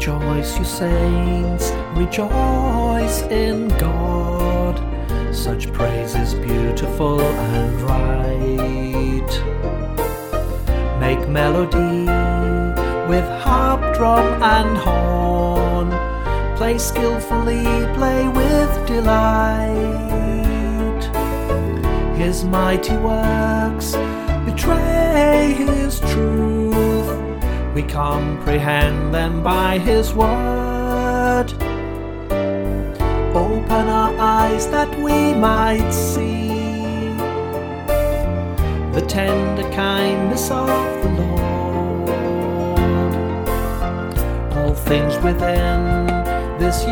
Rejoice, you saints, rejoice in God. Such praise is beautiful and right. Make melody with harp, drum and horn. Play skillfully, play with delight. His mighty works betray His truth. We comprehend them by His word. Open our eyes that we might see the tender kindness of the Lord. All things within this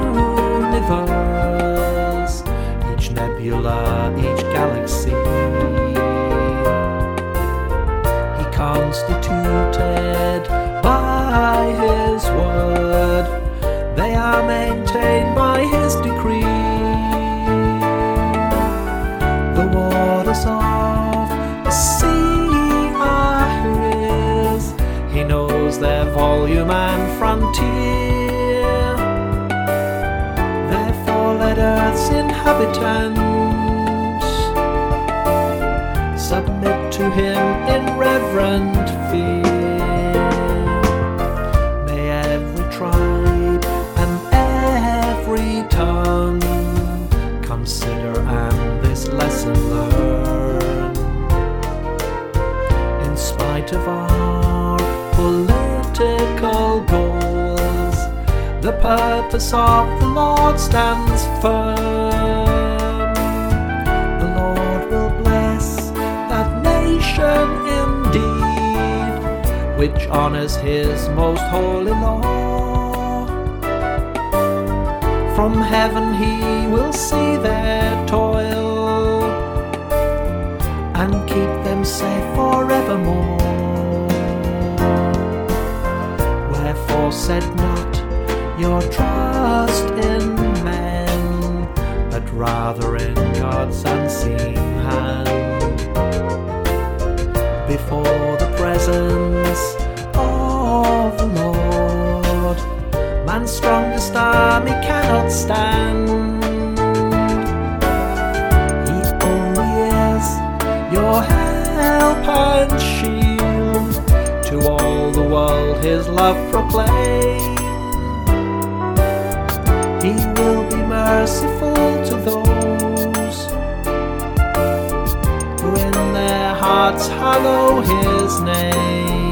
universe, each nebula, each galaxy, He constituted by His word. They are maintained by His decree. The waters of the sea are His. He knows their volume and frontier. Therefore let earth's inhabitants submit to Him in reverent fear. May every tribe and every tongue consider and this lesson learn. In spite of our political goals, the purpose of the Lord stands firm. The Lord will bless that nation indeed, which honors His most holy law. From heaven He will see their toil and keep them safe forevermore. Wherefore set not your trust in men, but rather in God's unseen hand. Before the presence of the Lord, man's strongest army cannot stand. He only is your help and shield, to all the world His love proclaim. He will be merciful to those who in their hearts hallow His name.